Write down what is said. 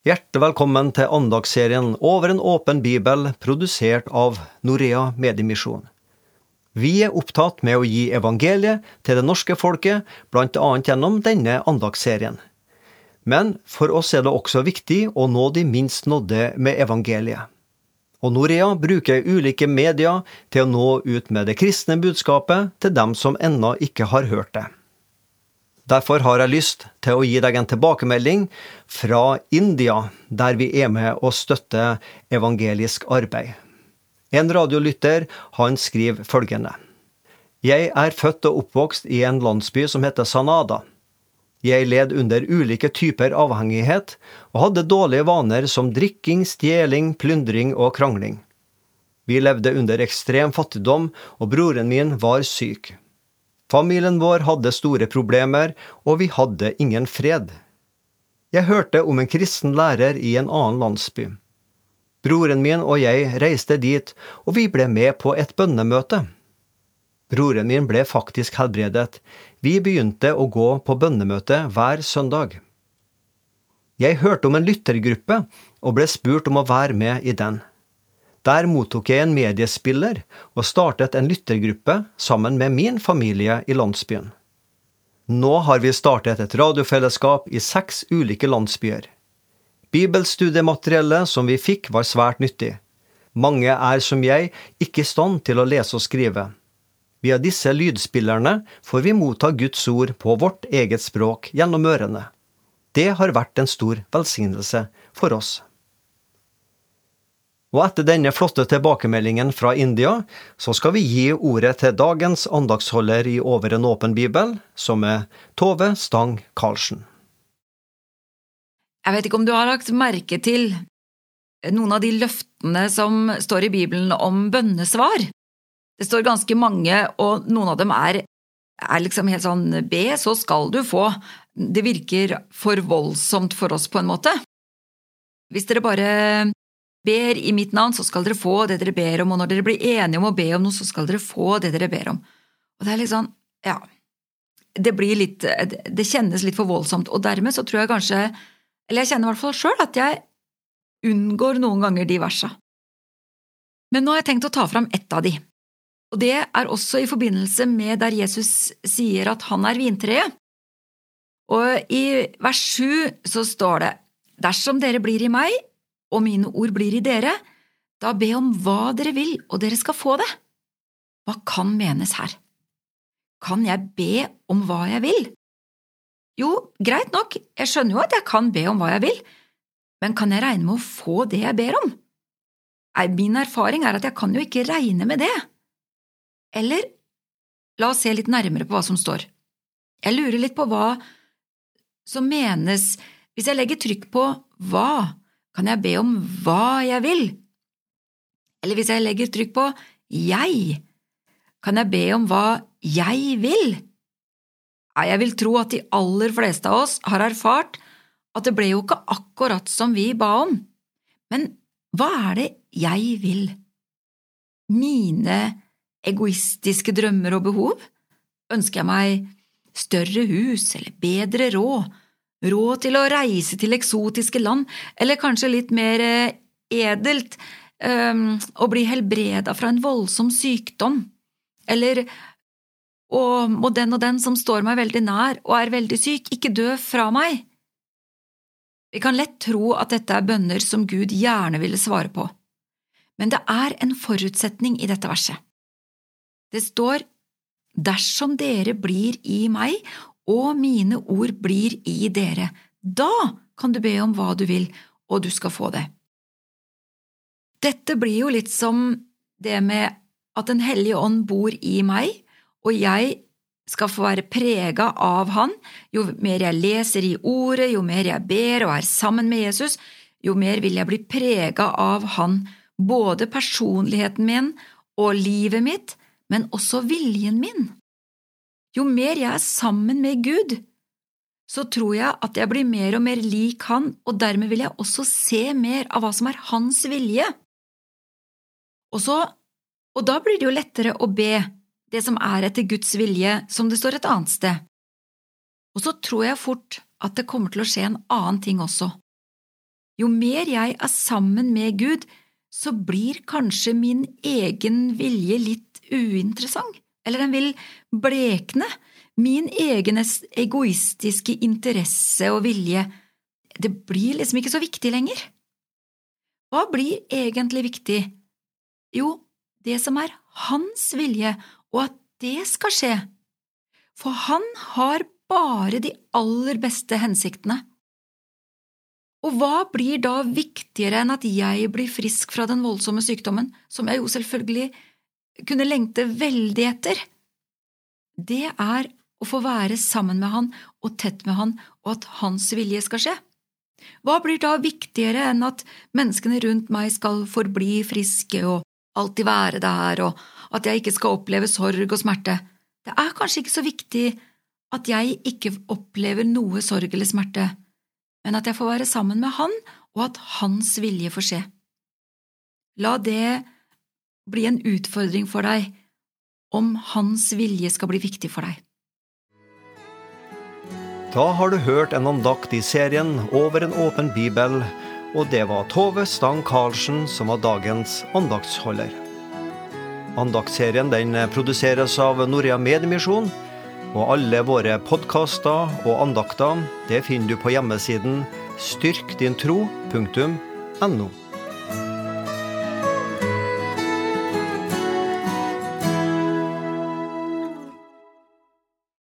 Hjertelig velkommen til andagsserien Over en åpen bibel, produsert av Norea Mediemisjon. Vi er opptatt med å gi evangeliet til det norske folket, blant annet gjennom denne andagsserien. Men for oss er det også viktig å nå de minst nådde med evangeliet. Og Norea bruker ulike medier til å nå ut med det kristne budskapet til dem som ennå ikke har hørt det. Derfor har jeg lyst til å gi deg en tilbakemelding fra India, der vi er med og støtter evangelisk arbeid. En radiolytter, han skriver følgende: Jeg er født og oppvokst i en landsby som heter Sanada. Jeg led under ulike typer avhengighet, og hadde dårlige vaner som drikking, stjeling, plyndring og krangling. Vi levde under ekstrem fattigdom, og broren min var syk. Familien vår hadde store problemer, og vi hadde ingen fred. Jeg hørte om en kristen lærer i en annen landsby. Broren min og jeg reiste dit, og vi ble med på et bønnemøte. Broren min ble faktisk helbredet. Vi begynte å gå på bønnemøte hver søndag. Jeg hørte om en lyttergruppe, og ble spurt om å være med i den. Der mottok jeg en mediespiller, og startet en lyttergruppe sammen med min familie i landsbyen. Nå har vi startet et radiofellesskap i 6 ulike landsbyer. Bibelstudiemateriellet som vi fikk var svært nyttig. Mange er som jeg ikke i stand til å lese og skrive. Via disse lydspillerne får vi motta Guds ord på vårt eget språk gjennom ørene. Det har vært en stor velsignelse for oss. Og etter denne flotte tilbakemeldingen fra India, så skal vi gi ordet til dagens andagsholder i Over en åpen bibel, som er Tove Stang Karlsen. Jeg vet ikke om du har lagt merke til noen av de løftene som står i Bibelen om bønnesvar. Det står ganske mange, og noen av dem er liksom helt sånn, be, så skal du få. Det virker for voldsomt for oss på en måte. Hvis dere bare ber i mitt navn, så skal dere få det dere ber om, og når dere blir enige om å be om noe, så skal dere få det dere ber om. Og det er litt sånn, ja, det kjennes litt for voldsomt, og dermed så tror jeg kanskje, eller jeg kjenner i hvert fall selv, at jeg unngår noen ganger de versa. Men nå har jeg tenkt å ta fram ett av de. Og det er også i forbindelse med der Jesus sier at han er vintreet. Og i vers 7 så står det: Dersom dere blir i meg, og mine ord blir i dere, da be om hva dere vil, og dere skal få det. Hva kan menes her? Kan jeg be om hva jeg vil? Jo, greit nok, jeg skjønner jo at jeg kan be om hva jeg vil, men kan jeg regne med å få det jeg ber om? Min erfaring er at jeg kan jo ikke regne med det. Eller, la oss se litt nærmere på hva som står. Jeg lurer litt på hva som menes hvis jeg legger trykk på hva. Kan jeg be om hva jeg vil? Eller hvis jeg legger trykk på jeg, kan jeg be om hva jeg vil? Jeg vil tro at de aller fleste av oss har erfart at det ble jo ikke akkurat som vi ba om. Men hva er det jeg vil? Mine egoistiske drømmer og behov? Ønsker jeg meg større hus eller bedre råd til å reise til eksotiske land, eller kanskje litt mer edelt, å bli helbredet fra en voldsom sykdom, eller må den og den som står meg veldig nær og er veldig syk, ikke dø fra meg. Vi kan lett tro at dette er bønner som Gud gjerne ville svare på, men det er en forutsetning i dette verset. Det står: Dersom dere blir i meg, og mine ord blir i dere, da kan du be om hva du vil, og du skal få det. Dette blir jo litt som det med at Den hellige ånd bor i meg, og jeg skal få være preget av han. Jo mer jeg leser i ordet, jo mer jeg ber og er sammen med Jesus, jo mer vil jeg bli preget av han, både personligheten min og livet mitt, men også viljen min. Jo mer jeg er sammen med Gud, så tror jeg at jeg blir mer og mer lik han, og dermed vil jeg også se mer av hva som er hans vilje. Og da blir det jo lettere å be det som er etter Guds vilje, som det står et annet sted. Og så tror jeg fort at det kommer til å skje en annen ting også. Jo mer jeg sammen med Gud, så blir kanskje min egen vilje litt uinteressant, eller den vil blekne. Min egen egoistiske interesse og vilje, det blir liksom ikke så viktig lenger. Hva blir egentlig viktig? Jo, det som hans vilje, og at det skal skje. For han har bare de aller beste hensiktene. Og hva blir da viktigere enn at jeg blir frisk fra den voldsomme sykdommen, som jeg jo selvfølgelig kunne lengte veldig etter? Det å få være sammen med han og tett med han, og at hans vilje skal skje. Hva blir da viktigere enn at menneskene rundt meg skal forbli friske og alltid være der, og at jeg ikke skal oppleve sorg og smerte? Det kanskje ikke så viktig at jeg ikke opplever noe sorg eller smerte, men at jeg får være sammen med han, og at hans vilje får skje. La det bli en utfordring for deg, om hans vilje skal bli viktig for deg. Da har du hørt en andakt i serien Over en åpen bibel, og det var Tove Stang Karlsen som var dagens andaktsholder. Andaktserien den produseres av Norea Mediemisjon, og alle våre podcaster og andakter det finner du på hjemmesiden styrkdintro.no.